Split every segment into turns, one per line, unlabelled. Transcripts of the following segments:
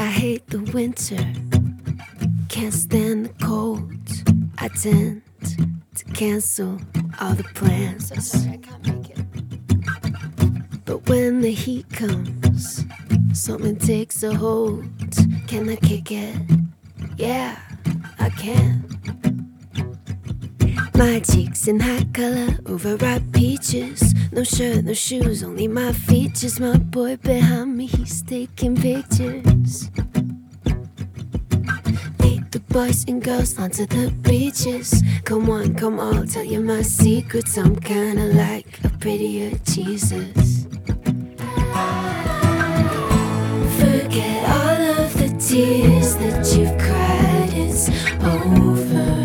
I hate the winter, can't stand the cold. I tend to cancel all the plans. So sorry, I can't make it. But when the heat comes, something takes a hold. Can I kick it? Yeah, I can. My cheeks in high color, overripe peaches. No shirt, no shoes, only my features. My boy behind me, he's taking pictures. Lead the boys and girls onto the beaches. Come on, come on, I'll tell you my secrets. I'm kinda like a prettier Jesus. Forget all of the tears that you've cried, it's over.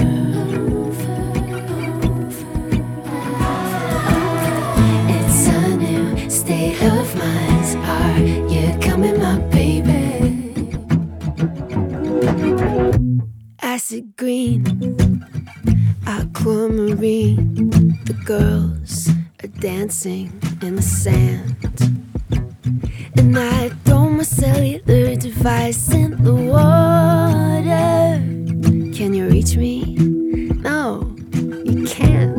It's a new state of mind. Are you coming, my baby? Acid green, aquamarine. The girls are dancing in the sand, and I throw my cellular device in the water. Can you reach me? No, you can't.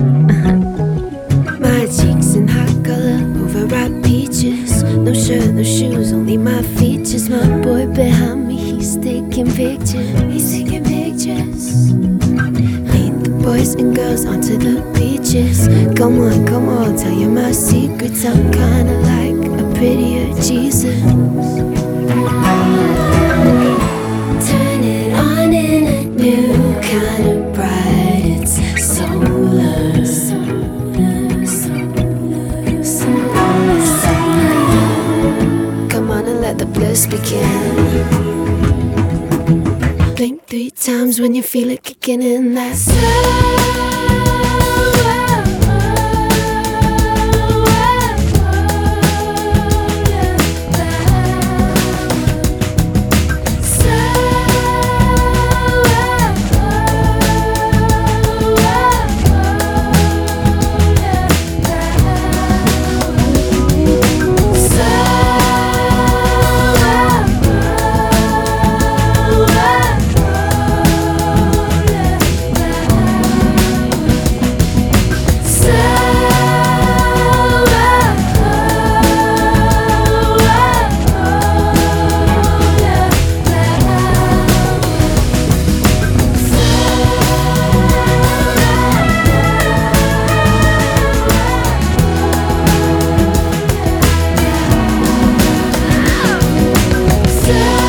My cheeks in hot color, overripe peaches. No shirt, no shoes, only my features. My boy behind me, he's taking pictures. He's taking pictures. Lead the boys and girls onto the beaches. Come on, I'll tell you my secrets. I'm kinda like a prettier Jesus. Turn it on in a new kind of bright. It's solar. Come on and let the bliss begin. Blink 3 times when you feel it kicking in. That so